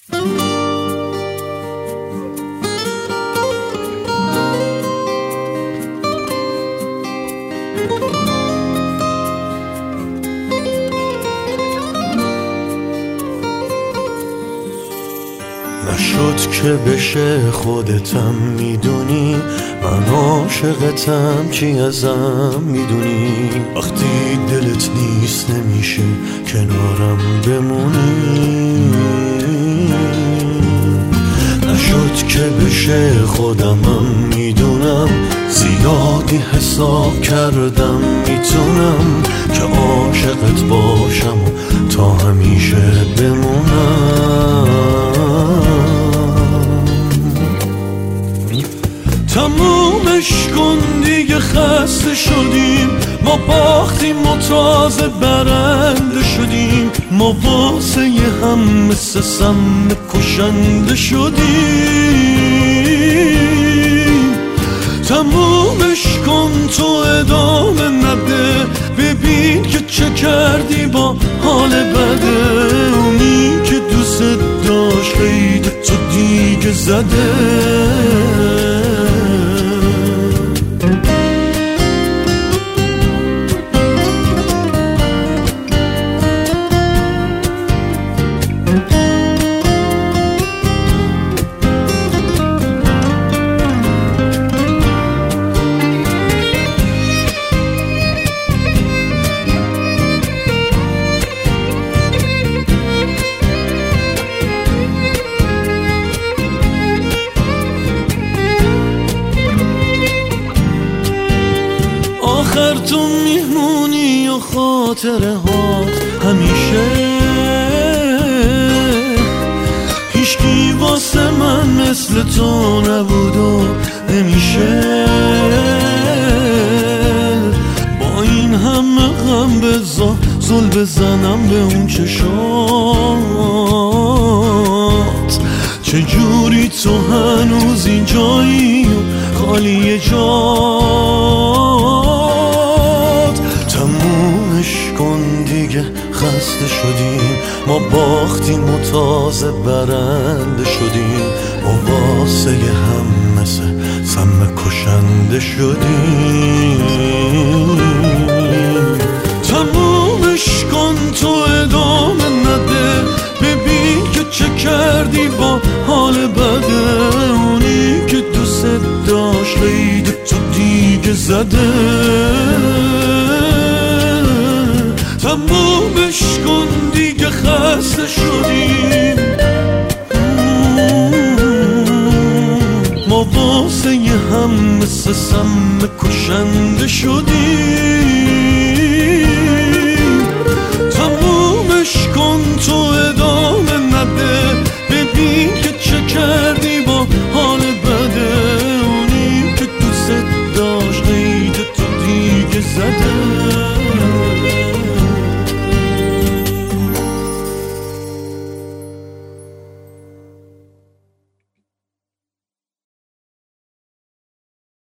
نشد که بشه خودتم میدونی، من عاشقتم چی ازم میدونی، وقتی دلت نیست نمیشه کنارم بمونی. نشد که بشه خودمم میدونم، زیادی حساب کردم میتونم که عاشقت باشم و تا همیشه بمونم. تمومش کن دیگه، خسته شدیم، ما باختیم و تازه برنده شدیم، ما واسه هم مثل سم کشنده شدیم. تمومش کن تو ادامه نده، ببین که چه کردی با حال بده، اونی که دوست داشت قید تو دیگه زده. آخر تو میمونی و خاطره هات همیشه، هیچکی واسه من مثل تو نبود و نمیشه. با این همه غم بذار زل بزنم به اون چشات، چجوری تو هنوز اینجایی و خالی جات. تمومش کن دیگه، خسته شدیم، ما باختیم و تازه برنده شدیم، ما واسه هم مثل سم کشنده شدیم. تمومش کن تو ادامه نده، ببین که چه کردی با حال بده، اونی که دوست داشت قید تو دیگه زده. تمومش کن دیگه، خسته شدیم، ما واسه هم مثل سم کشنده شدیم.